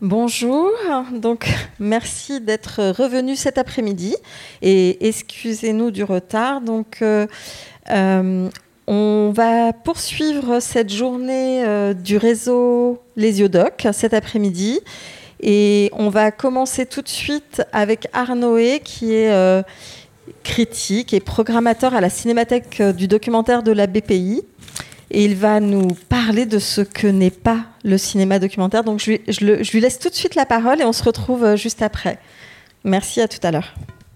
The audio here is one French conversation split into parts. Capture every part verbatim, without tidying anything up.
Bonjour, donc merci d'être revenu cet après-midi et excusez-nous du retard. Donc, euh, euh, on va poursuivre cette journée euh, du réseau Lésiodoc cet après-midi et on va commencer tout de suite avec Arnoé qui est euh, critique et programmateur à la Cinémathèque du documentaire de la B P I. Et il va nous parler de ce que n'est pas le cinéma documentaire. Donc, je lui, je, le, je lui laisse tout de suite la parole et on se retrouve juste après. Merci, à tout à l'heure.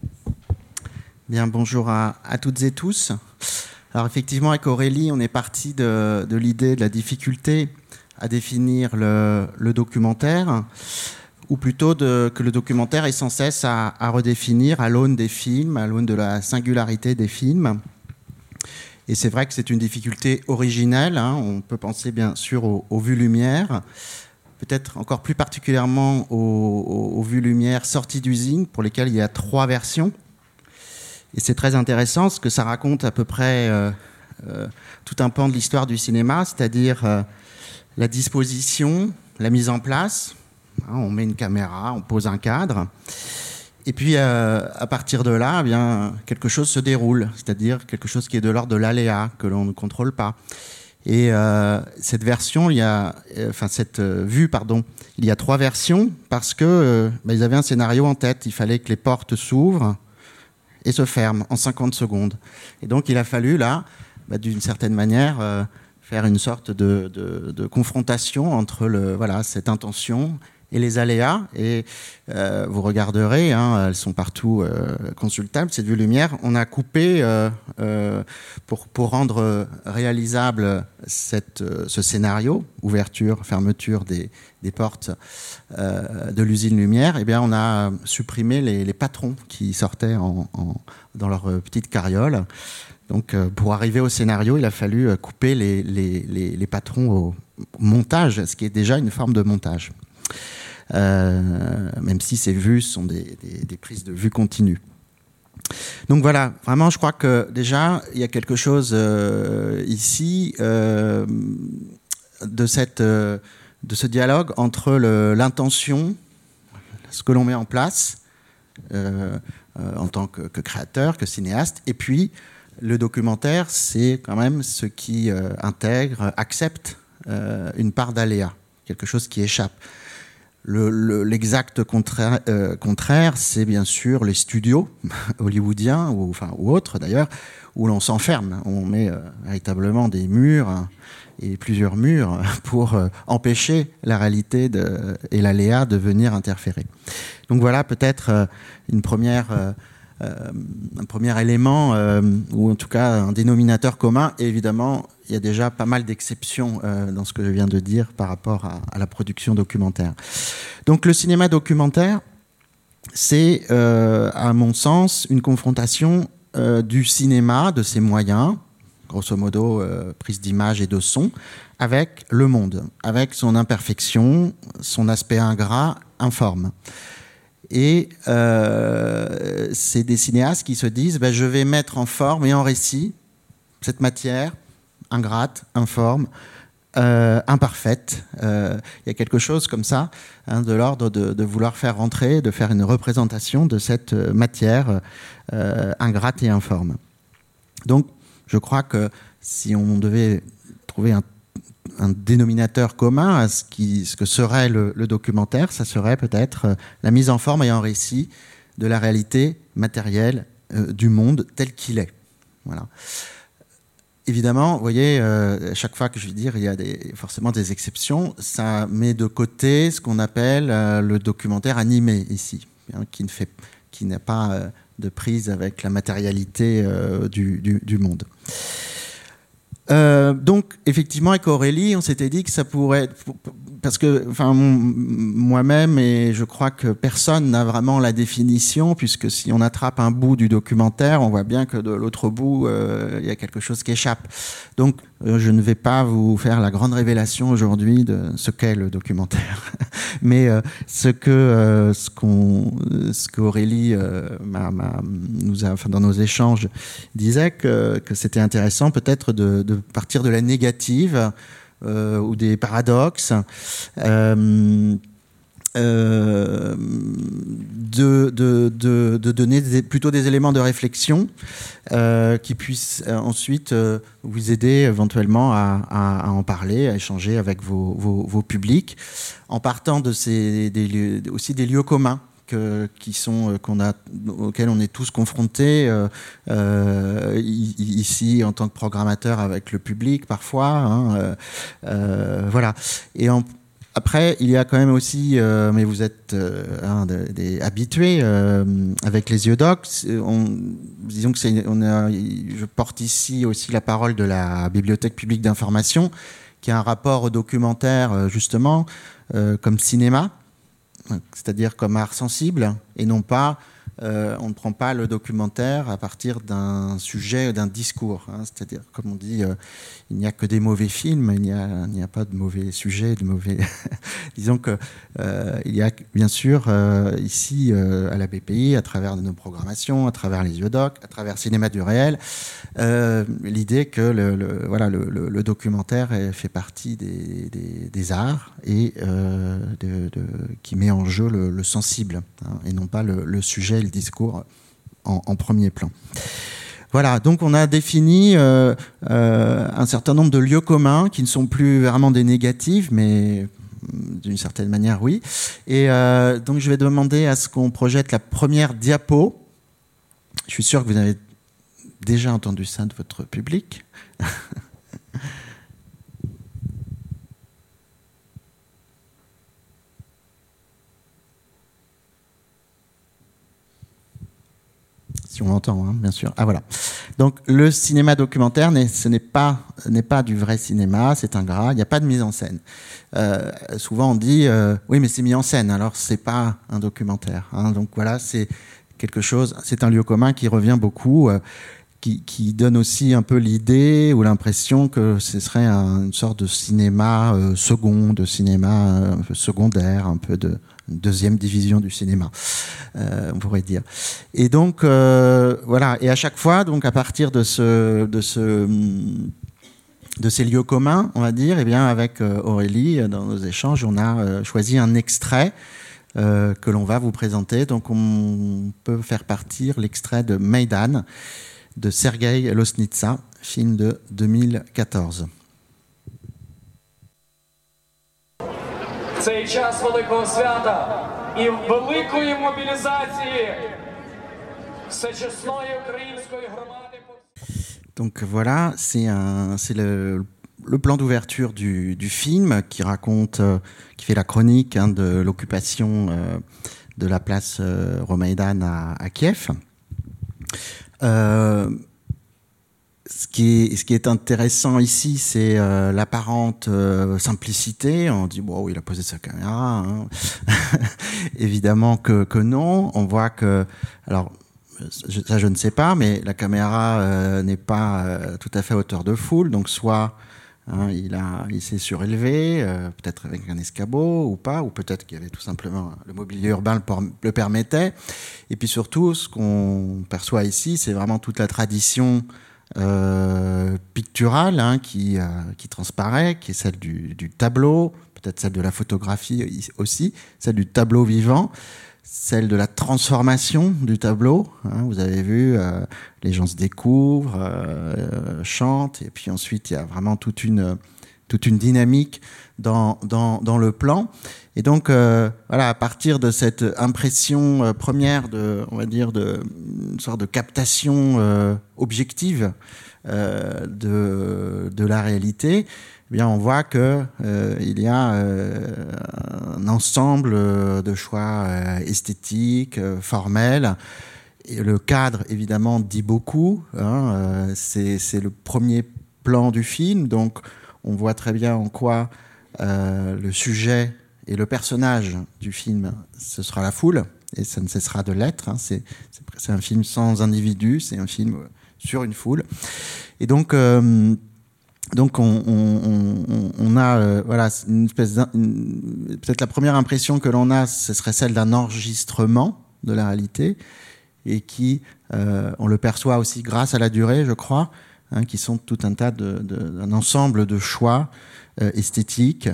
Bien, bonjour à, à toutes et tous. Alors, effectivement, avec Aurélie, on est parti de, de l'idée de la difficulté à définir le, le documentaire, ou plutôt de, que le documentaire est sans cesse à, à redéfinir à l'aune des films, à l'aune de la singularité des films. Et c'est vrai que c'est une difficulté originelle, hein. On peut penser bien sûr aux, aux vues lumière, peut-être encore plus particulièrement aux, aux, aux vues lumière sorties d'usine, pour lesquelles il y a trois versions. Et c'est très intéressant parce que ça raconte à peu près euh, euh, tout un pan de l'histoire du cinéma, c'est-à-dire euh, la disposition, la mise en place. Hein, on met une caméra, on pose un cadre. Et puis, euh, à partir de là, eh bien, quelque chose se déroule, c'est-à-dire quelque chose qui est de l'ordre de l'aléa, que l'on ne contrôle pas. Et euh, cette version, il y a, euh, enfin cette euh, vue, pardon, il y a trois versions parce que euh, bah, ils avaient un scénario en tête. Il fallait que les portes s'ouvrent et se ferment en cinquante secondes. Et donc, il a fallu là, bah, d'une certaine manière, euh, faire une sorte de, de, de confrontation entre le, voilà, cette intention et les aléas, et euh, vous regarderez, hein, elles sont partout euh, consultables, cette vue lumière. On a coupé, euh, euh, pour, pour rendre réalisable cette, euh, ce scénario, ouverture, fermeture des, des portes euh, de l'usine lumière, eh bien, on a supprimé les, les patrons qui sortaient en, en, dans leur petite carriole. Donc, euh, pour arriver au scénario, il a fallu couper les, les, les, les patrons au montage, ce qui est déjà une forme de montage. Euh, même si ces vues sont des, des, des prises de vue continues. Donc voilà, vraiment, je crois que déjà, il y a quelque chose euh, ici euh, de, cette, euh, de ce dialogue entre le, l'intention, ce que l'on met en place euh, euh, en tant que, que créateur, que cinéaste, et puis le documentaire, c'est quand même ce qui euh, intègre, accepte euh, une part d'aléa, quelque chose qui échappe. Le, le, l'exact contraire, euh, contraire, c'est bien sûr les studios hollywoodiens, ou, enfin, ou autres d'ailleurs, où l'on s'enferme. On met euh, véritablement des murs, hein, et plusieurs murs, pour euh, empêcher la réalité de, et l'aléa de venir interférer. Donc voilà peut-être euh, une première, euh, euh, un premier élément, euh, ou en tout cas un dénominateur commun. Et évidemment, il y a déjà pas mal d'exceptions euh, dans ce que je viens de dire par rapport à, à la production documentaire. Donc le cinéma documentaire, c'est, euh, à mon sens, une confrontation euh, du cinéma, de ses moyens, grosso modo euh, prise d'image et de son, avec le monde, avec son imperfection, son aspect ingrat, informe. Et euh, c'est des cinéastes qui se disent ben, « je vais mettre en forme et en récit cette matière ingrate, informe, euh, imparfaite. Euh, » Il y a quelque chose comme ça, hein, de l'ordre de, de vouloir faire rentrer, de faire une représentation de cette matière euh, ingrate et informe. Donc, je crois que si on devait trouver un, un dénominateur commun à ce, qui, ce que serait le, le documentaire, ça serait peut-être la mise en forme et en récit de la réalité matérielle euh, du monde tel qu'il est. Voilà. Évidemment, vous voyez, euh, chaque fois que je vais dire, il y a des, forcément des exceptions. Ça met de côté ce qu'on appelle euh, le documentaire animé ici, hein, qui ne fait, qui n'a pas euh, de prise avec la matérialité euh, du, du, du monde. Euh, donc, effectivement, avec Aurélie, on s'était dit que ça pourrait être, parce que, enfin, moi-même, et je crois que personne n'a vraiment la définition, puisque si on attrape un bout du documentaire, on voit bien que de l'autre bout, euh, il y a quelque chose qui échappe. Donc, euh, je ne vais pas vous faire la grande révélation aujourd'hui de ce qu'est le documentaire, mais euh, ce que euh, ce qu'on, ce qu'Aurélie euh, m'a, m'a, nous a, enfin, dans nos échanges, disait que que c'était intéressant peut-être de, de partir de la négative. Euh, ou des paradoxes, euh, euh, de, de, de, de donner des, plutôt des éléments de réflexion euh, qui puissent euh, ensuite euh, vous aider éventuellement à, à, à en parler, à échanger avec vos, vos, vos publics, en partant de ces, des lieux, aussi des lieux communs que, qui sont, qu'on a, auxquels on est tous confrontés euh, euh, ici en tant que programmateur avec le public parfois. Hein, euh, euh, voilà. Et en Après, il y a quand même aussi, euh, mais vous êtes euh, un des, des habitués euh, avec les yeux doc. On, disons que c'est, on a, je porte ici aussi la parole de la Bibliothèque publique d'information, qui a un rapport au documentaire justement euh, comme cinéma, c'est-à-dire comme art sensible, et non pas. Euh, on ne prend pas le documentaire à partir d'un sujet ou d'un discours. Hein, c'est-à-dire, comme on dit, euh, il n'y a que des mauvais films, il n'y a, il n'y a pas de mauvais sujets, de mauvais... Disons qu'il euh, y a bien sûr euh, ici euh, à la B P I, à travers nos programmations, à travers les yeux doc, à travers Cinéma du réel, euh, l'idée que le, le, voilà, le, le, le documentaire fait partie des, des, des arts et euh, de, de, qui met en jeu le, le sensible, hein, et non pas le, le sujet, le discours en, en premier plan. Voilà, donc on a défini euh, euh, un certain nombre de lieux communs qui ne sont plus vraiment des négatifs, mais d'une certaine manière, oui. Et euh, donc je vais demander à ce qu'on projette la première diapo. Je suis sûr que vous avez déjà entendu ça de votre public. Si on l'entend, hein, bien sûr. Ah voilà. Donc le cinéma documentaire, n'est, ce n'est pas, n'est pas du vrai cinéma, c'est ingrat, il n'y a pas de mise en scène. Euh, souvent on dit, euh, oui mais c'est mis en scène, alors c'est pas un documentaire. Hein. Donc voilà, c'est quelque chose, c'est un lieu commun qui revient beaucoup, euh, qui, qui donne aussi un peu l'idée ou l'impression que ce serait un, une sorte de cinéma euh, second, de cinéma euh, un peu secondaire, un peu de deuxième division du cinéma, euh, on pourrait dire. Et donc euh, voilà, et à chaque fois, donc à partir de ce, de ce, de ces lieux communs, on va dire, et bien avec euh, Aurélie, dans nos échanges, on a euh, choisi un extrait euh, que l'on va vous présenter. Donc on peut faire partir l'extrait de Maïdan de Sergueï Loznitsa, film de deux mille quatorze. Цей час великого свята і великої мобілізації всечесної української громади. Donc voilà, c'est, un, c'est le, le plan d'ouverture du, du film qui raconte, euh, qui fait la chronique hein, de l'occupation euh, de la place euh, Romaïdan à, à Kiev. Euh, Ce qui, est, ce qui est intéressant ici, c'est euh, l'apparente euh, simplicité. On dit, bon, il a posé sa caméra. Hein. Évidemment que, que non. On voit que, alors, je, ça je ne sais pas, mais la caméra euh, n'est pas euh, tout à fait à hauteur de foule. Donc, soit hein, il, a, il s'est surélevé, euh, peut-être avec un escabeau ou pas, ou peut-être qu'il y avait tout simplement le mobilier urbain le, por- le permettait. Et puis surtout, ce qu'on perçoit ici, c'est vraiment toute la tradition Euh, picturale hein, qui, euh, qui transparaît, qui est celle du, du tableau, peut-être celle de la photographie aussi, celle du tableau vivant, celle de la transformation du tableau. Hein, vous avez vu, euh, les gens se découvrent, euh, chantent, et puis ensuite il y a vraiment toute une, toute une dynamique dans, dans, dans le plan. Et donc, euh, voilà, à partir de cette impression euh, première de, on va dire, de une sorte de captation euh, objective euh, de de la réalité, eh bien, on voit que euh, il y a euh, un ensemble de choix euh, esthétiques, euh, formels. Et le cadre, évidemment, dit beaucoup. Hein, euh, c'est c'est le premier plan du film, donc on voit très bien en quoi euh, le sujet et le personnage du film, ce sera la foule, et ça ne cessera de l'être. Hein. C'est, c'est, c'est un film sans individu, c'est un film sur une foule. Et donc, euh, donc on, on, on, on a euh, voilà, une espèce une, peut-être la première impression que l'on a, ce serait celle d'un enregistrement de la réalité, et qui, euh, on le perçoit aussi grâce à la durée, je crois, hein, qui sont tout un tas de, de, d'un ensemble de choix euh, esthétiques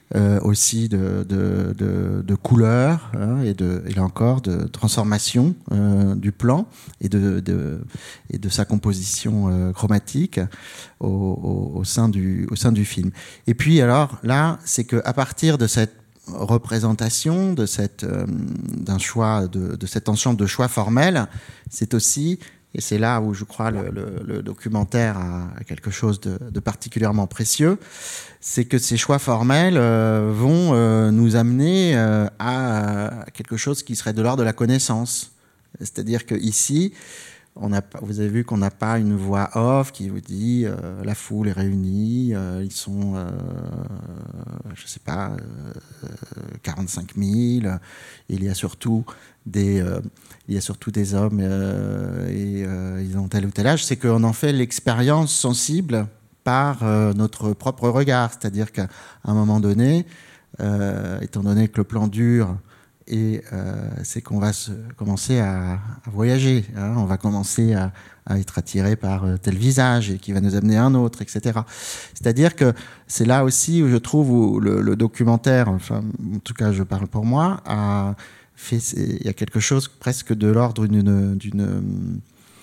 euh, aussi de, de, de, de couleurs hein, et, de, et là encore de transformation euh, du plan et de, de, et de sa composition euh, chromatique au, au, au, sein du, au sein du film. Et puis alors là, c'est qu'à partir de cette représentation, de cette, euh, d'un choix, de, de cet ensemble de choix formels, c'est aussi, et c'est là où je crois le, le, le documentaire a quelque chose de, de particulièrement précieux, c'est que ces choix formels euh, vont euh, nous amener euh, à quelque chose qui serait de l'ordre de la connaissance. C'est-à-dire qu'ici, on a, vous avez vu qu'on n'a pas une voix off qui vous dit euh, la foule est réunie, euh, ils sont, euh, je ne sais pas, euh, quarante-cinq mille. Il y a surtout des, euh, il y a surtout des hommes euh, et euh, ils ont tel ou tel âge. C'est qu'on en fait l'expérience sensible par euh, notre propre regard. C'est-à-dire qu'à un moment donné, euh, étant donné que le plan dure, et euh, c'est qu'on va se, commencer à, à voyager. Hein, on va commencer à, à être attiré par tel visage et qui va nous amener à un autre, et cetera. C'est-à-dire que c'est là aussi où je trouve où le, le documentaire, enfin, en tout cas je parle pour moi, a fait, il y a quelque chose presque de l'ordre d'une, d'une,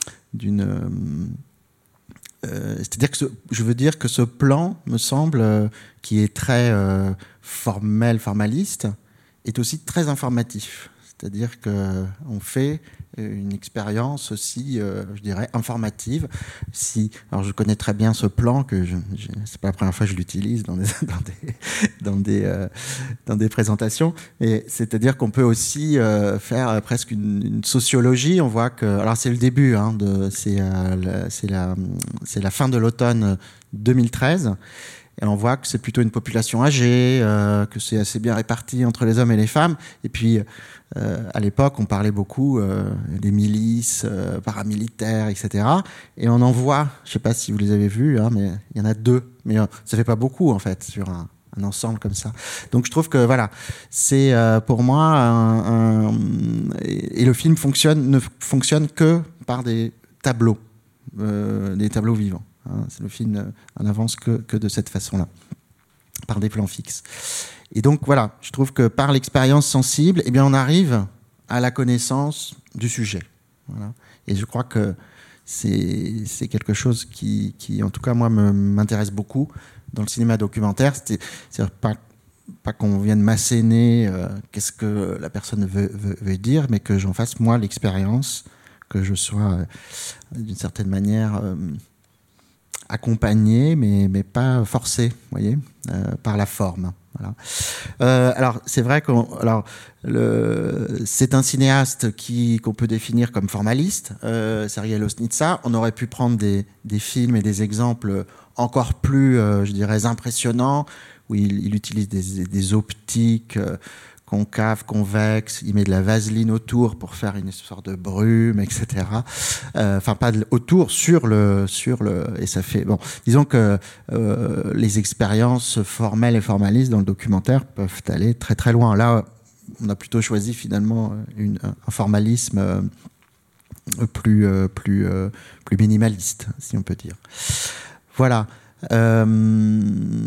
d'une Euh, c'est-à-dire que ce, je veux dire que ce plan, me semble, euh, qui est très euh, formel, formaliste, est aussi très informatif. C'est-à-dire qu'on fait une expérience aussi, euh, je dirais, informative. Si, alors je connais très bien ce plan, que je, je, c'est pas la première fois que je l'utilise dans des, dans des, dans des, euh, dans des présentations. Et c'est-à-dire qu'on peut aussi euh, faire presque une, une sociologie. On voit que, alors c'est le début, hein, de, c'est, euh, la, c'est, la, c'est la fin de l'automne deux mille treize. Et on voit que c'est plutôt une population âgée, euh, que c'est assez bien réparti entre les hommes et les femmes. Et puis, euh, à l'époque, on parlait beaucoup euh, des milices, euh, paramilitaires, et cetera. Et on en voit, je ne sais pas si vous les avez vus, hein, mais il y en a deux. Mais euh, ça ne fait pas beaucoup, en fait, sur un, un ensemble comme ça. Donc, je trouve que, voilà, c'est euh, pour moi... Un, un, et, et le film fonctionne, ne fonctionne que par des tableaux, euh, des tableaux vivants. Hein, le film n'avance que, que de cette façon-là, par des plans fixes. Et donc voilà, je trouve que par l'expérience sensible, eh bien, on arrive à la connaissance du sujet. Voilà. Et je crois que c'est, c'est quelque chose qui, qui, en tout cas, moi, me, m'intéresse beaucoup dans le cinéma documentaire. C'est, c'est pas, pas qu'on vienne m'asséner euh, qu'est-ce que la personne veut, veut, veut dire, mais que j'en fasse, moi, l'expérience, que je sois, euh, d'une certaine manière... Euh, accompagné, mais, mais pas forcé, vous voyez, euh, par la forme. Voilà. Euh, alors, c'est vrai que c'est un cinéaste qui, qu'on peut définir comme formaliste, euh, Sergueï Loznitsa. On aurait pu prendre des, des films et des exemples encore plus, euh, je dirais, impressionnants, où il, il utilise des, des optiques... Euh, concave, convexe, il met de la vaseline autour pour faire une sorte de brume, et cetera. Euh, enfin, pas de, autour, sur le, sur le, et ça fait, bon, disons que euh, les expériences formelles et formalistes dans le documentaire peuvent aller très très loin. Là, on a plutôt choisi finalement une, un formalisme euh, plus, euh, plus, euh, plus minimaliste, si on peut dire. Voilà. Euh,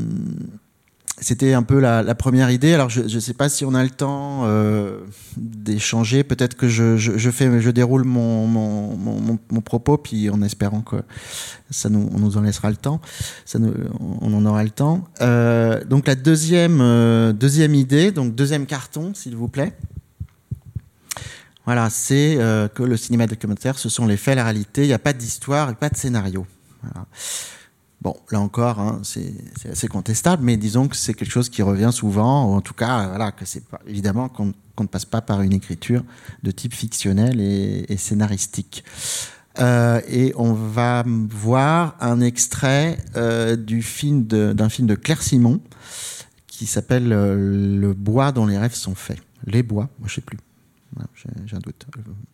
C'était un peu la, la première idée. Alors, je ne sais pas si on a le temps euh, d'échanger. Peut-être que je, je, je, fais, je déroule mon, mon, mon, mon propos, puis en espérant que ça nous, on nous en laissera le temps. Ça nous, on en aura le temps. Euh, donc, la deuxième, euh, deuxième idée, donc deuxième carton, s'il vous plaît. Voilà, c'est euh, que le cinéma documentaire, ce sont les faits, la réalité. Il n'y a pas d'histoire et pas de scénario. Voilà. Bon, là encore, hein, c'est, c'est assez contestable, mais disons que c'est quelque chose qui revient souvent, ou en tout cas, voilà, que c'est pas, évidemment qu'on, qu'on ne passe pas par une écriture de type fictionnel et, et scénaristique. Euh, et on va voir un extrait euh, du film de, d'un film de Claire Simon qui s'appelle euh, Le bois dont les rêves sont faits. Les bois, moi je ne sais plus, voilà, j'ai, j'ai un doute.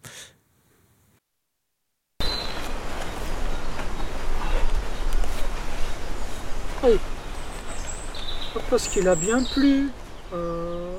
Oui. Parce qu'il a bien plu. Euh...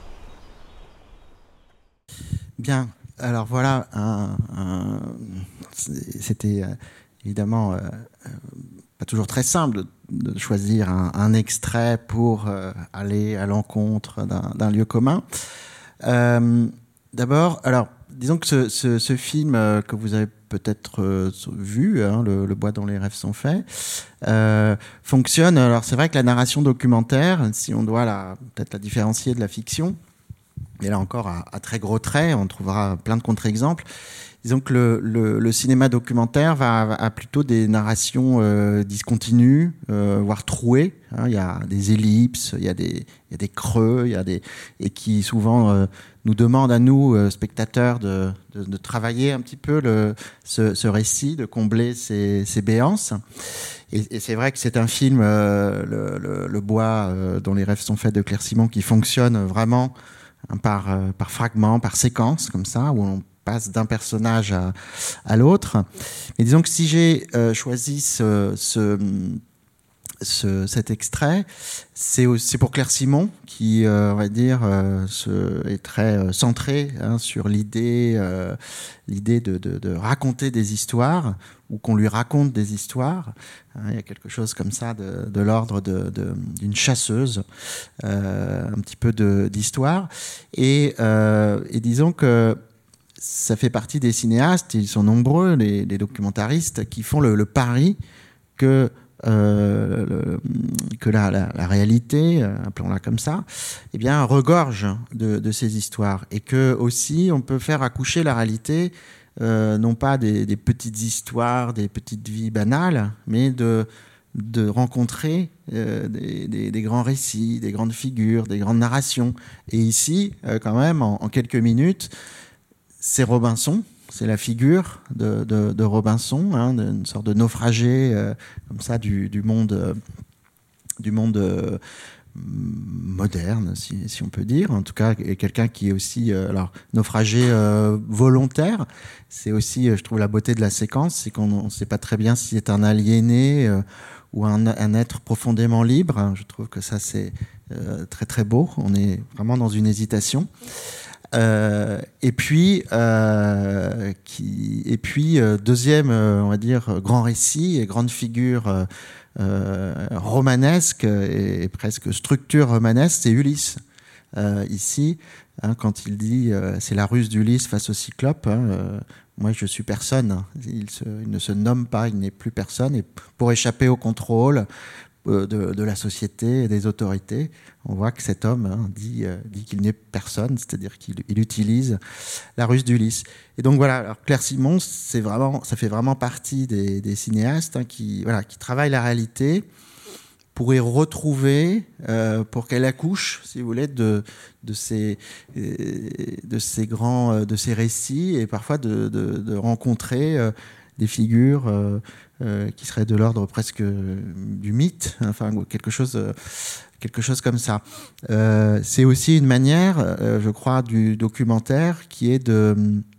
Bien, alors voilà, un, un, c'était euh, évidemment euh, pas toujours très simple de, de choisir un, un extrait pour euh, aller à l'encontre d'un, d'un lieu commun. Euh, d'abord, alors, disons que ce, ce, ce film euh, que vous avez peut-être euh, vu, hein, le, le bois dont les rêves sont faits, euh, fonctionne. Alors, c'est vrai que la narration documentaire, si on doit la, peut-être la différencier de la fiction, et là encore à, à très gros traits, on trouvera plein de contre-exemples. Disons que le, le, le cinéma documentaire va, va a plutôt des narrations euh, discontinues, euh, voire trouées. Hein, il y a des ellipses, il y a des, il y a des creux, il y a des et qui souvent euh, nous demandent à nous, euh, spectateurs, de, de, de travailler un petit peu le, ce, ce récit, de combler ces, ces béances. Et, et c'est vrai que c'est un film, euh, le, le, le bois euh, dont les rêves sont faits de Claire Simon, qui fonctionne vraiment hein, par, euh, par fragments, par séquences, comme ça, où on passe d'un personnage à, à l'autre. Mais disons que si j'ai euh, choisi ce, ce, ce, cet extrait, c'est, c'est pour Claire Simon, qui, euh, on va dire, euh, se, est très euh, centrée hein, sur l'idée, euh, l'idée de, de, de raconter des histoires, ou qu'on lui raconte des histoires. Hein, il y a quelque chose comme ça de, de l'ordre de, de, d'une chasseuse, euh, un petit peu de, d'histoire. Et, euh, et disons que ça fait partie des cinéastes, ils sont nombreux, les, les documentaristes, qui font le, le pari que, euh, le, que la, la, la réalité, appelons-la comme ça, eh bien, regorge de, de ces histoires. Et que aussi, on peut faire accoucher la réalité, euh, non pas des, des petites histoires, des petites vies banales, mais de, de rencontrer euh, des, des, des grands récits, des grandes figures, des grandes narrations. Et ici, euh, quand même, en, en quelques minutes, c'est Robinson, c'est la figure de, de, de Robinson, hein, une sorte de naufragé euh, comme ça du, du monde, euh, du monde euh, moderne, si, si on peut dire. En tout cas, et quelqu'un qui est aussi, euh, alors naufragé euh, volontaire. C'est aussi, euh, je trouve, la beauté de la séquence, c'est qu'on ne sait pas très bien si c'est un aliéné euh, ou un, un être profondément libre. Je trouve que ça c'est euh, très très beau. On est vraiment dans une hésitation. Euh, et puis, euh, qui, et puis euh, deuxième, euh, on va dire, grand récit et grande figure euh, euh, romanesque et, et presque structure romanesque, c'est Ulysse. Euh, ici, hein, quand il dit euh, c'est la ruse d'Ulysse face au Cyclope, hein, euh, moi je suis personne. Il, se, il ne se nomme pas, il n'est plus personne. Et pour échapper au contrôle de, de la société et des autorités, on voit que cet homme hein, dit, euh, dit qu'il n'est personne, c'est-à-dire qu'il il utilise la ruse d'Ulysse. Et donc voilà, alors Claire Simon, c'est vraiment, ça fait vraiment partie des, des cinéastes hein, qui, voilà, qui travaillent la réalité pour y retrouver, euh, pour qu'elle accouche, si vous voulez, de, de, ces, de ces grands, de ces récits et parfois de, de, de rencontrer euh, des figures euh, euh, qui seraient de l'ordre presque du mythe, enfin quelque chose, euh, quelque chose comme ça. Euh, c'est aussi une manière, euh, je crois, du documentaire qui est de,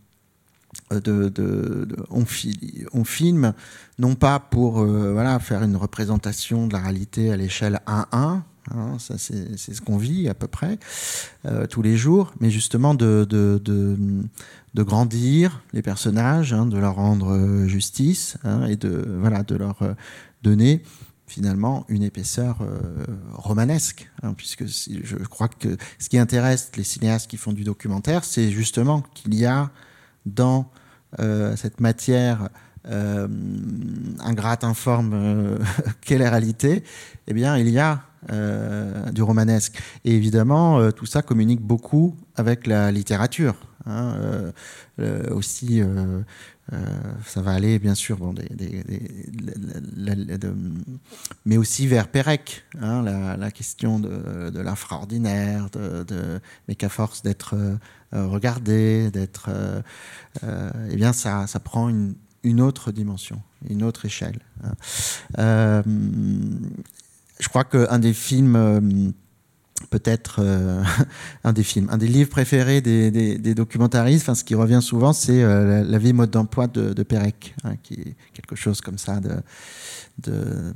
de, de, de on, fi, on filme non pas pour euh, voilà faire une représentation de la réalité à l'échelle un à un. Hein, ça c'est, c'est ce qu'on vit à peu près euh, tous les jours, mais justement de, de, de, de grandir les personnages, hein, de leur rendre justice hein, et de, voilà, de leur donner finalement une épaisseur euh, romanesque, hein, puisque je crois que ce qui intéresse les cinéastes qui font du documentaire, c'est justement qu'il y a dans euh, cette matière euh, ingrate, informe, euh, qu'est la réalité, eh bien il y a Euh, du romanesque. Et évidemment, euh, tout ça communique beaucoup avec la littérature. Hein, euh, euh, aussi, euh, euh, ça va aller, bien sûr, bon, des, des, des, la, la, de, mais aussi vers Pérec, hein, la, la question de, de l'infraordinaire, de, de, mais qu'à force d'être euh, regardé, d'être, euh, euh, eh bien, ça, ça prend une, une autre dimension, une autre échelle. Hein. Euh, Je crois qu'un des films, euh, peut-être euh, un des films, un des livres préférés des, des, des documentaristes, enfin, ce qui revient souvent, c'est euh, la, la vie mode d'emploi de, de Pérec, hein, qui est quelque chose comme ça de, de,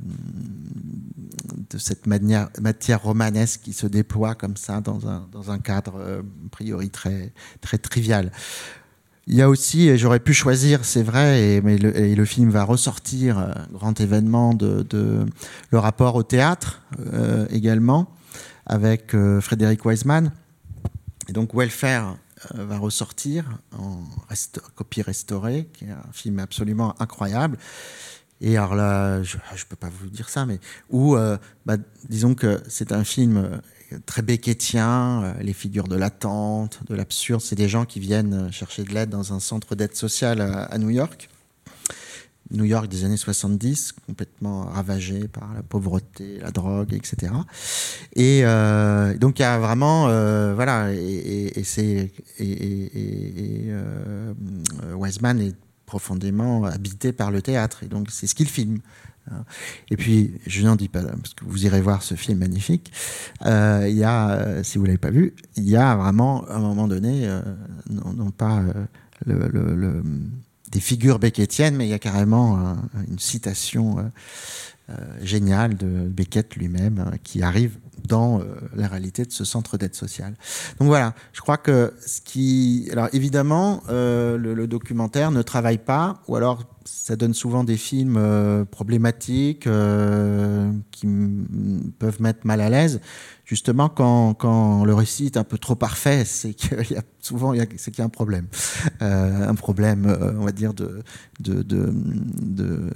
de cette manière, matière romanesque qui se déploie comme ça dans un, dans un cadre euh, a priori très, très trivial. Il y a aussi, et j'aurais pu choisir, c'est vrai, et, mais le, et le film va ressortir, euh, grand événement, de, de, le rapport au théâtre euh, également, avec euh, Frédéric Wiseman. Et donc Welfare euh, va ressortir en resta- copie restaurée, qui est un film absolument incroyable. Et alors là, je ne peux pas vous dire ça, mais où, euh, bah, disons que c'est un film très beckettien, euh, les figures de l'attente, de l'absurde. C'est des gens qui viennent chercher de l'aide dans un centre d'aide sociale à, à New York. New York des années soixante-dix, complètement ravagé par la pauvreté, la drogue, et cetera. Et euh, donc il y a vraiment, euh, voilà, et, et, et c'est et, et, et euh, Wiseman est profondément habité par le théâtre, et donc c'est ce qu'il filme. Et puis, je n'en dis pas, parce que vous irez voir ce film magnifique. Euh, il y a, si vous l'avez pas vu, il y a vraiment, à un moment donné, euh, non, non pas euh, le, le, le, des figures beckettiennes, mais il y a carrément euh, une citation euh, euh, géniale de Beckett lui-même euh, qui arrive dans euh, la réalité de ce centre d'aide sociale. Donc voilà, je crois que ce qui... Alors évidemment, euh, le, le documentaire ne travaille pas, ou alors ça donne souvent des films euh, problématiques euh, qui m- peuvent mettre mal à l'aise. Justement, quand, quand le récit est un peu trop parfait, c'est qu'il y a souvent il y a, c'est qu'il y a un problème. Euh, un problème, euh, on va dire, de... de, de, de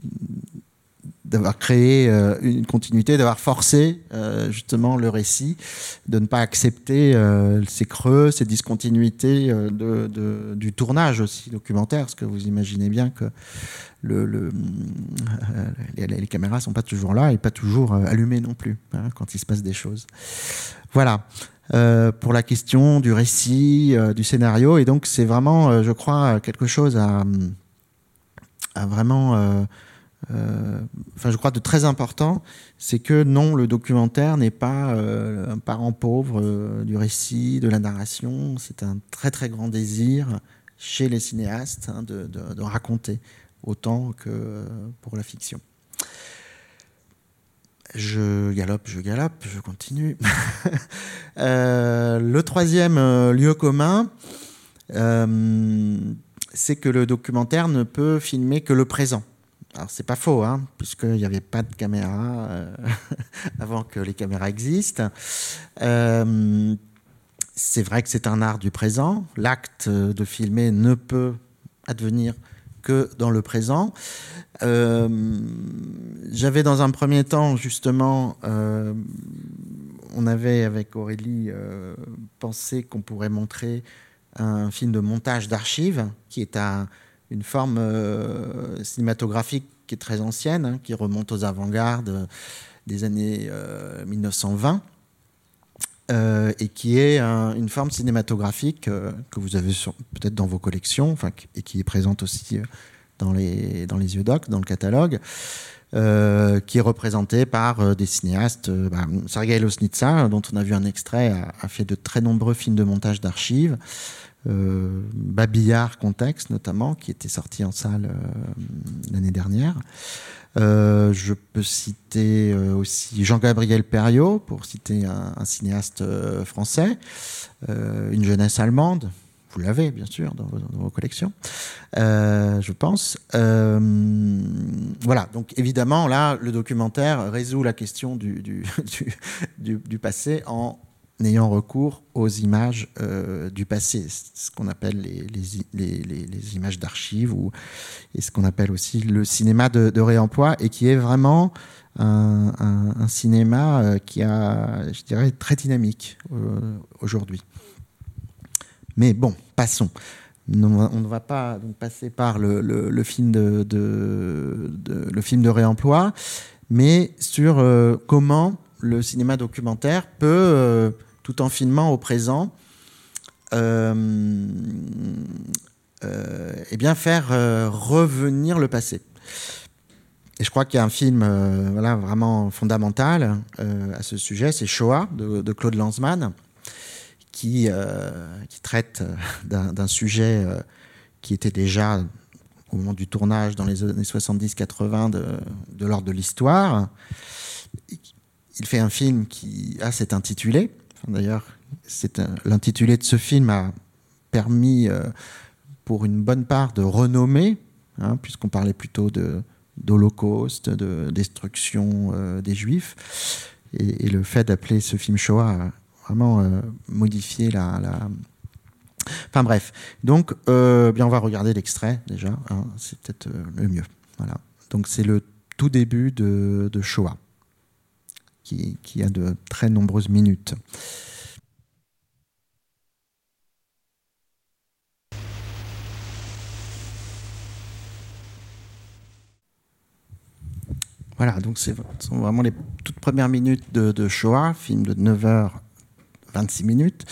d'avoir créé euh, une continuité, d'avoir forcé euh, justement le récit, de ne pas accepter euh, ces creux, ces discontinuités euh, de, de, du tournage aussi documentaire, parce que vous imaginez bien que le, le, euh, les, les caméras ne sont pas toujours là et pas toujours euh, allumées non plus hein, quand il se passe des choses. Voilà. Euh, pour la question du récit, euh, du scénario, et donc c'est vraiment, euh, je crois, quelque chose à, à vraiment... Euh, Euh, enfin, je crois de très important, c'est que non, le documentaire n'est pas euh, un parent pauvre euh, du récit, de la narration. C'est un très très grand désir chez les cinéastes hein, de, de, de raconter autant que euh, pour la fiction. Je galope, je galope, je continue. euh, le troisième euh, lieu commun, euh, c'est que le documentaire ne peut filmer que le présent. Alors, c'est pas faux, hein, puisqu'il n'y avait pas de caméra euh, avant que les caméras existent. Euh, c'est vrai que c'est un art du présent. L'acte de filmer ne peut advenir que dans le présent. Euh, j'avais dans un premier temps, justement, euh, on avait avec Aurélie euh, pensé qu'on pourrait montrer un film de montage d'archives, qui est un... une forme euh, cinématographique qui est très ancienne, hein, qui remonte aux avant-gardes des années euh, mille neuf cent vingt, euh, et qui est un, une forme cinématographique euh, que vous avez sur, peut-être dans vos collections, enfin, et qui est présente aussi dans les, dans les Yeux-Doc, dans le catalogue, euh, qui est représentée par euh, des cinéastes. Euh, bah, Sergueï Loznitsa, dont on a vu un extrait, a, a fait de très nombreux films de montage d'archives. Euh, Babillard Contexte notamment, qui était sorti en salle euh, l'année dernière. Euh, je peux citer euh, aussi Jean-Gabriel Perriot, pour citer un, un cinéaste euh, français, euh, Une jeunesse allemande, vous l'avez bien sûr dans vos, dans vos collections, euh, je pense. Euh, voilà, donc évidemment là, le documentaire résout la question du, du, du, du, du passé en n'ayant recours aux images euh, du passé, ce qu'on appelle les, les, les, les images d'archives, ou, et ce qu'on appelle aussi le cinéma de, de réemploi, et qui est vraiment un, un, un cinéma euh, qui a, je dirais, très dynamique euh, aujourd'hui. Mais bon, passons. Non, on ne va pas donc passer par le, le, le, film, de, de, de, le film de réemploi, mais sur euh, comment le cinéma documentaire peut, euh, tout en filmant au présent, euh, euh, eh bien faire euh, revenir le passé. Et je crois qu'il y a un film euh, voilà, vraiment fondamental euh, à ce sujet, c'est Shoah de, de Claude Lanzmann, qui, euh, qui traite d'un, d'un sujet euh, qui était déjà, au moment du tournage dans les années soixante-dix quatre-vingts, de, de l'ordre de l'histoire. Il fait un film qui a cet intitulé. Enfin, d'ailleurs, c'est un, l'intitulé de ce film a permis, euh, pour une bonne part de renommée, hein, puisqu'on parlait plutôt de, d'holocauste, de destruction euh, des Juifs. Et, et le fait d'appeler ce film Shoah a vraiment euh, modifié la, la... Enfin bref. Donc, euh, bien, on va regarder l'extrait déjà. Hein, c'est peut-être euh, le mieux. Voilà. Donc, c'est le tout début de, de Shoah, qui, qui a de très nombreuses minutes. Voilà, donc c'est, ce sont vraiment les toutes premières minutes de, de Shoah, film de neuf heures vingt-six minutes.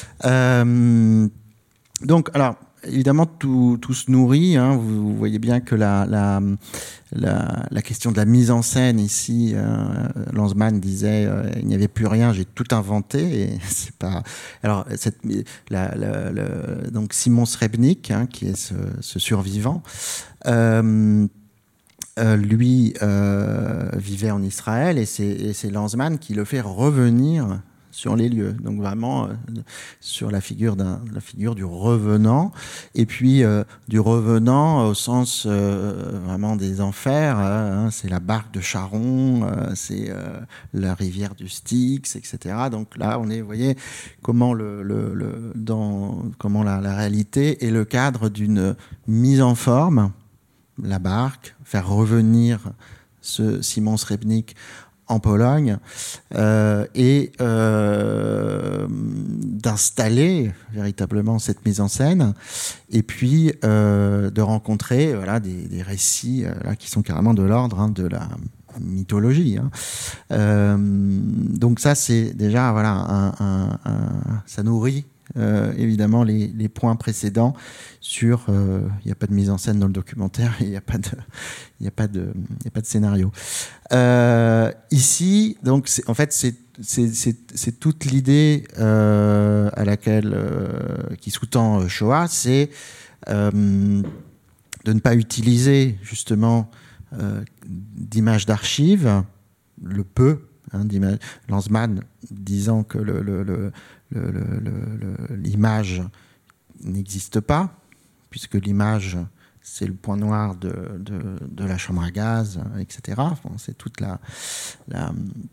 Euh, donc, alors, évidemment, tout, tout se nourrit. Hein, vous, vous voyez bien que la, la, la, la question de la mise en scène ici, euh, Lanzmann disait euh, il n'y avait plus rien, j'ai tout inventé. Et c'est pas. Alors, cette, la, la, la, donc Simon Srebnik, hein, qui est ce, ce survivant. Euh, Euh, lui euh, vivait en Israël et c'est, et c'est Lanzmann qui le fait revenir sur les lieux. Donc vraiment euh, sur la figure, d'un, la figure du revenant et puis euh, du revenant au sens euh, vraiment des enfers. Hein, c'est la barque de Charon, euh, c'est euh, la rivière du Styx, et cetera. Donc là, on est, vous voyez, comment le, le, le dans comment la, la réalité est le cadre d'une mise en forme. La barque, faire revenir ce Simon Srebnik en Pologne euh, et euh, d'installer véritablement cette mise en scène et puis euh, de rencontrer voilà, des, des récits euh, là, qui sont carrément de l'ordre hein, de la mythologie. Hein. Euh, donc ça, c'est déjà, voilà, un, un, un, ça nourrit Euh, évidemment les, les points précédents sur il euh, n'y a pas de mise en scène dans le documentaire, il n'y a pas de il y a pas de il y a pas de scénario. Euh, ici, donc c'est, en fait c'est c'est, c'est, c'est toute l'idée euh, à laquelle euh, qui sous-tend euh, Shoah, c'est euh, de ne pas utiliser justement euh, d'images d'archives, le peu hein, d'images. Lanzmann disant que le, le, le Le, le, le, l'image n'existe pas, puisque l'image, c'est le point noir de, de, de la chambre à gaz, et cetera. Enfin, c'est toute la, la,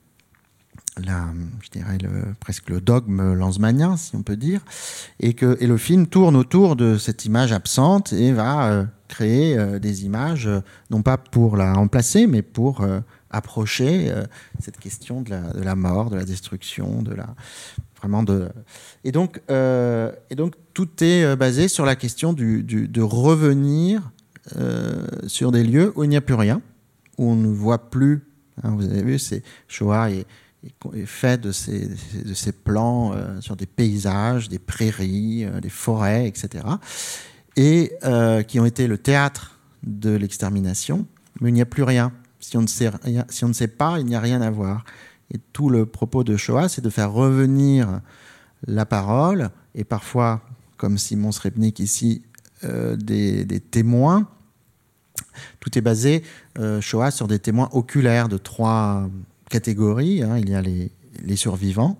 la je dirais le, presque le dogme lanzmannien, si on peut dire, et que et le film tourne autour de cette image absente et va euh, créer euh, des images, euh, non pas pour la remplacer, mais pour euh, approcher euh, cette question de la, de la mort, de la destruction, de la Vraiment de... et, donc, euh, et donc, tout est euh, basé sur la question du, du, de revenir euh, sur des lieux où il n'y a plus rien, où on ne voit plus. Hein, vous avez vu, c'est, Shoah est, est fait de ces, de ces plans euh, sur des paysages, des prairies, euh, des forêts, et cetera. Et euh, qui ont été le théâtre de l'extermination, mais il n'y a plus rien. Si on ne sait rien, si on ne sait pas, il n'y a rien à voir. Et tout le propos de Shoah, c'est de faire revenir la parole, et parfois, comme Simon Srebnik ici, euh, des, des témoins. Tout est basé, euh, Shoah, sur des témoins oculaires de trois catégories. Hein. Il y a les, les survivants,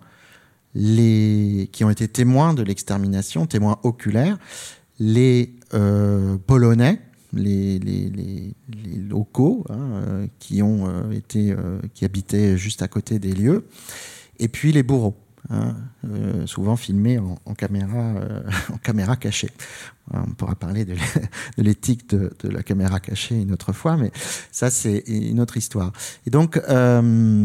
les, qui ont été témoins de l'extermination, témoins oculaires, les euh, Polonais, Les, les, les, les locaux hein, euh, qui ont euh, été euh, qui habitaient juste à côté des lieux, et puis les bourreaux, hein, euh, souvent filmés en, en caméra euh, en caméra cachée. On pourra parler de, de l'éthique de, de la caméra cachée une autre fois, mais ça c'est une autre histoire. Et donc euh,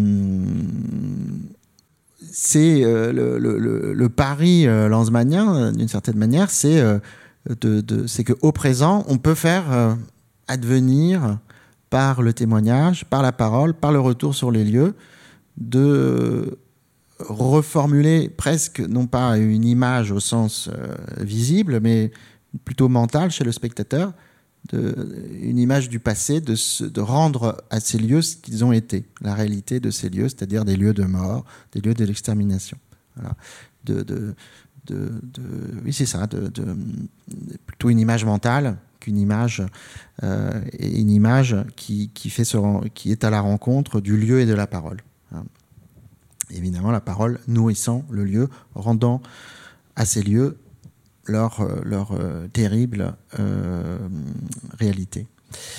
c'est euh, le, le, le pari euh, lanzmannien d'une certaine manière, c'est euh, De, de, c'est qu'au présent, on peut faire euh, advenir par le témoignage, par la parole, par le retour sur les lieux, de reformuler presque, non pas une image au sens euh, visible, mais plutôt mentale chez le spectateur, de, une image du passé, de, de rendre à ces lieux ce qu'ils ont été, la réalité de ces lieux, c'est-à-dire des lieux de mort, des lieux de l'extermination. Voilà. De... de De, de, oui, c'est ça, de, de, de, plutôt une image mentale qu'une image, euh, et une image qui, qui, fait ce, qui est à la rencontre du lieu et de la parole. Hein. Évidemment, la parole nourrissant le lieu, rendant à ces lieux leur, leur euh, terrible euh, réalité.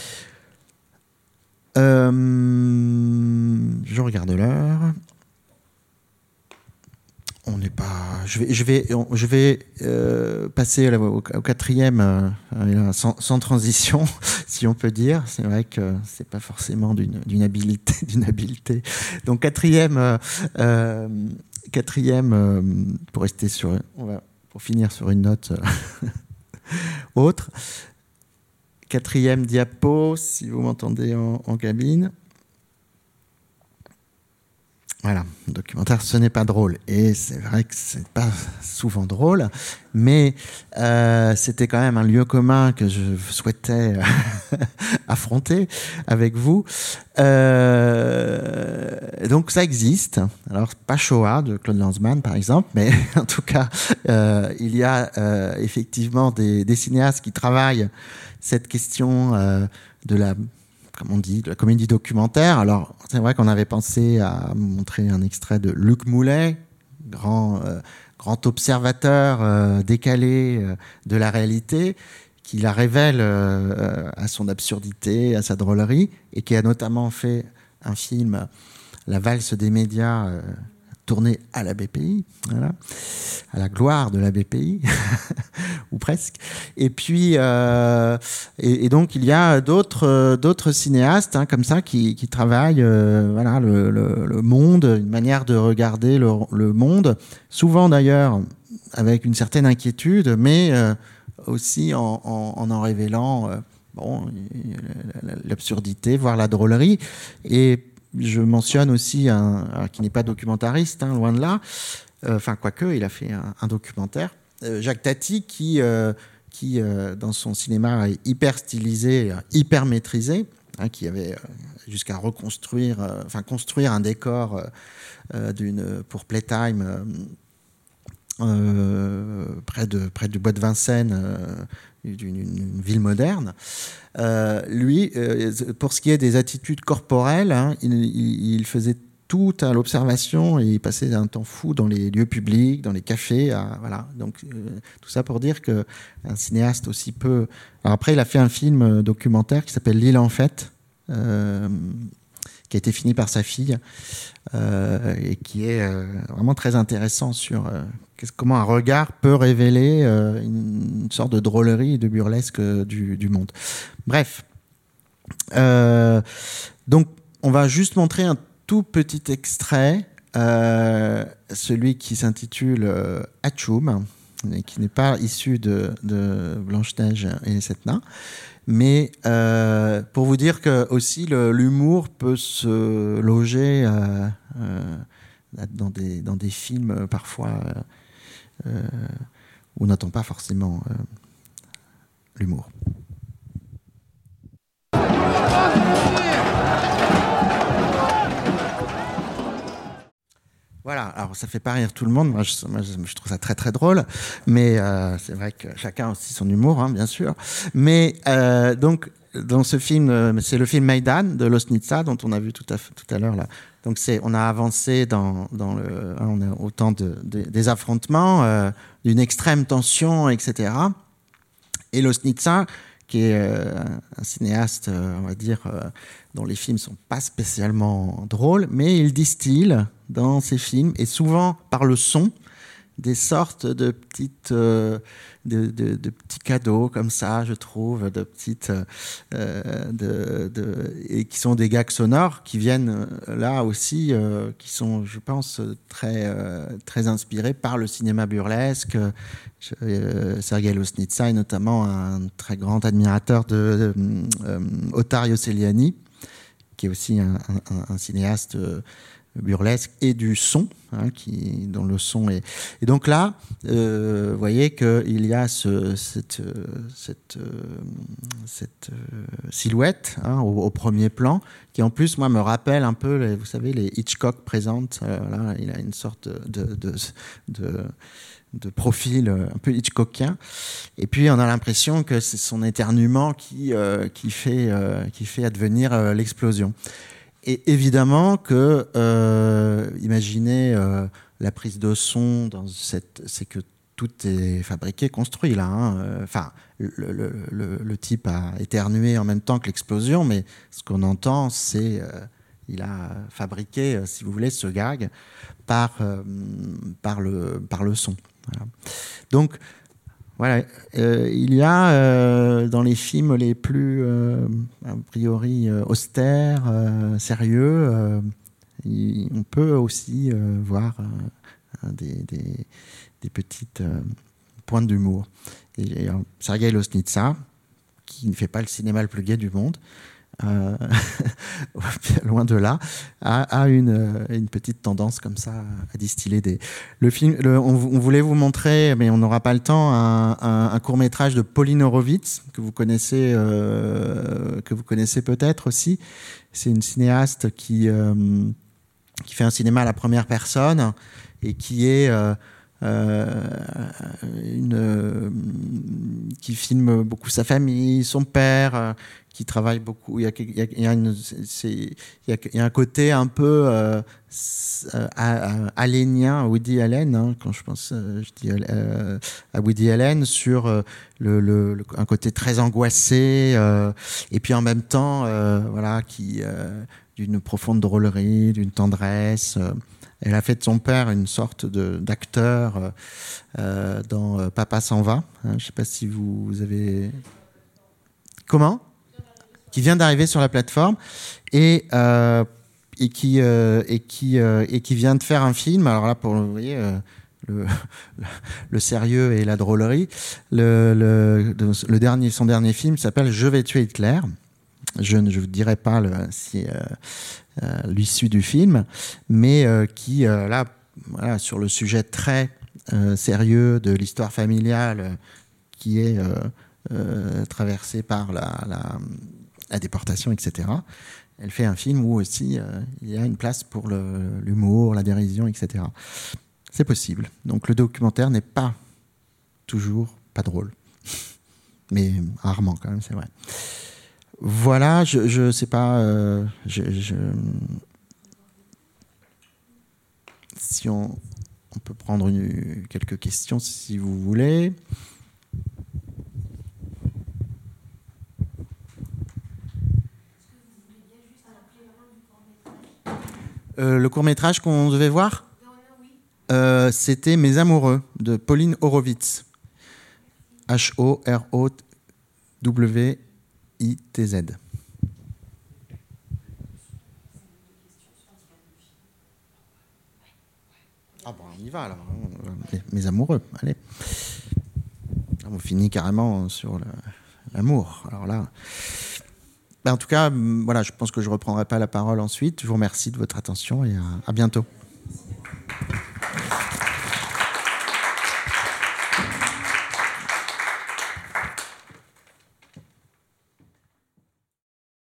Euh, je regarde l'heure. On n'est pas. Je vais, je vais, je vais euh, passer au, au quatrième euh, sans, sans transition, si on peut dire. C'est vrai que c'est pas forcément d'une, d'une habileté, d'une habileté. Donc quatrième, euh, euh, quatrième euh, pour rester sur, on va, pour finir sur une note euh, autre. Quatrième diapo, si vous m'entendez en, en cabine. Voilà, le documentaire, ce n'est pas drôle. Et c'est vrai que c'est pas souvent drôle, mais euh, c'était quand même un lieu commun que je souhaitais affronter avec vous. Euh, donc ça existe. Alors, pas Shoah de Claude Lanzmann, par exemple, mais en tout cas, euh, il y a euh, effectivement des, des cinéastes qui travaillent cette question euh, de la... comme on dit, de la comédie documentaire. Alors, c'est vrai qu'on avait pensé à montrer un extrait de Luc Moulet, grand, euh, grand observateur euh, décalé euh, de la réalité, qui la révèle euh, à son absurdité, à sa drôlerie, et qui a notamment fait un film, La valse des médias, euh, tourné à la B P I, voilà, à la gloire de la B P I, ou presque. Et puis, euh, et, et donc il y a d'autres, euh, d'autres cinéastes hein, comme ça qui, qui travaillent, euh, voilà, le, le, le monde, une manière de regarder le, le monde, souvent d'ailleurs avec une certaine inquiétude, mais euh, aussi en en, en, en révélant euh, bon, l'absurdité, voire la drôlerie. Et je mentionne aussi un, un qui n'est pas documentariste, hein, loin de là. Enfin, euh, quoique, il a fait un, un documentaire. Euh, Jacques Tati, qui, euh, qui euh, dans son cinéma, est hyper stylisé, hyper maîtrisé, hein, qui avait euh, jusqu'à reconstruire, euh, enfin construire un décor euh, d'une, pour Playtime euh, euh, près, de, près du bois de Vincennes, euh, d'une une ville moderne. Euh, lui, euh, pour ce qui est des attitudes corporelles, hein, il, il, il faisait tout à l'observation et il passait un temps fou dans les lieux publics, dans les cafés. À, voilà. Donc, euh, tout ça pour dire qu'un cinéaste aussi peu... Alors après, il a fait un film documentaire qui s'appelle L'île en fête, euh, qui a été fini par sa fille euh, et qui est euh, vraiment très intéressant sur euh, comment un regard peut révéler euh, une, une sorte de drôlerie et de burlesque du, du monde. Bref. Euh, donc, on va juste montrer un tout petit extrait, euh, celui qui s'intitule euh, Atchoum, et qui n'est pas issu de, de Blanche-Neige et les Sept Nains. Mais euh, pour vous dire que aussi le, l'humour peut se loger euh, euh, dans, des, dans des films euh, parfois euh, où on n'attend pas forcément euh, l'humour. Voilà, alors ça fait pas rire tout le monde, moi je, moi, je trouve ça très très drôle, mais euh, c'est vrai que chacun a aussi son humour, hein, bien sûr. Mais euh, donc, dans ce film, euh, c'est le film Maïdan de Losnitsa, dont on a vu tout à, tout à l'heure là. Donc c'est, on a avancé dans, dans le, hein, on a autant de, de, des affrontements, euh, d'une extrême tension, et cetera. Et Losnitsa, qui est euh, un cinéaste, euh, on va dire, euh, dont les films sont pas spécialement drôles, mais il distille dans ses films, et souvent par le son, des sortes de petites, euh, de, de, de petits cadeaux comme ça, je trouve, de petites, euh, de, de, et qui sont des gags sonores qui viennent là aussi, euh, qui sont, je pense, très, euh, très inspirés par le cinéma burlesque. Euh, Sergei Losnitsa est notamment un très grand admirateur de, de euh, Otar Yosseliani, qui est aussi un, un, un cinéaste euh, burlesque et du son, hein, qui, dont le son est... Et donc là, euh, vous voyez qu'il y a ce, cette, cette, euh, cette euh, silhouette hein, au, au premier plan, qui en plus, moi, me rappelle un peu, les, vous savez, les Hitchcock Presents. Euh, là, il a une sorte de... de, de de profil un peu Hitchcockien, et puis on a l'impression que c'est son éternuement qui, euh, qui, fait, euh, qui fait advenir euh, l'explosion. Et évidemment que, euh, imaginez euh, la prise de son dans cette, c'est que tout est fabriqué, construit là. Hein. Enfin, le, le, le, le type a éternué en même temps que l'explosion, mais ce qu'on entend, c'est euh, il a fabriqué, euh, si vous voulez, ce gag par, euh, par, le, par le son. Voilà. Donc, voilà, euh, il y a euh, dans les films les plus, euh, a priori, euh, austères, euh, sérieux, euh, y, on peut aussi euh, voir euh, des, des, des petites euh, pointes d'humour. Et, et Sergueï Loznitsa, qui ne fait pas le cinéma le plus gai du monde, euh, loin de là, a, a une, une petite tendance comme ça à distiller des... Le film, le, on, on voulait vous montrer, mais on n'aura pas le temps, un, un, un court-métrage de Pauline Horowitz, que vous connaissez, euh, que vous connaissez peut-être aussi. C'est une cinéaste qui, euh, qui fait un cinéma à la première personne et qui est... Euh, Euh, une, euh, qui filme beaucoup sa famille, son père, euh, qui travaille beaucoup. Il y a, il y a, il y a, une, c'est, il y a, il y a un côté un peu euh, allenien, Woody Allen, hein, quand je pense euh, je dis, euh, à Woody Allen, sur euh, le, le, le, un côté très angoissé, euh, et puis en même temps, euh, voilà, qui, euh, d'une profonde drôlerie, d'une tendresse. Euh, Elle a fait de son père une sorte de, d'acteur euh, dans euh, Papa s'en va. Hein, je ne sais pas si vous, vous avez... Comment ? Qui vient d'arriver sur la plateforme et, euh, et, qui, euh, et, qui, euh, et qui vient de faire un film. Alors là, pour, vous voyez, euh, le, le sérieux et la drôlerie. Le, le, le dernier, son dernier film s'appelle « Je vais tuer Hitler ». Je ne je vous dirai pas le, si... Euh, Euh, l'issue du film, mais euh, qui, euh, là, voilà, sur le sujet très euh, sérieux de l'histoire familiale euh, qui est euh, euh, traversée par la, la, la déportation, et cetera, elle fait un film où aussi euh, il y a une place pour le, l'humour, la dérision, et cetera. C'est possible. Donc le documentaire n'est pas toujours pas drôle, mais rarement quand même, c'est vrai. Voilà, je ne sais pas euh, je, je, si on, on peut prendre une, quelques questions si vous voulez. Euh, le court-métrage qu'on devait voir, euh, c'était Mes amoureux de Pauline Horowitz. H O R O W I T Z. Ah bon, on y va alors. Mes amoureux, allez. On finit carrément sur le, l'amour. Alors là, ben en tout cas, voilà, je pense que je ne reprendrai pas la parole ensuite. Je vous remercie de votre attention et à, à bientôt.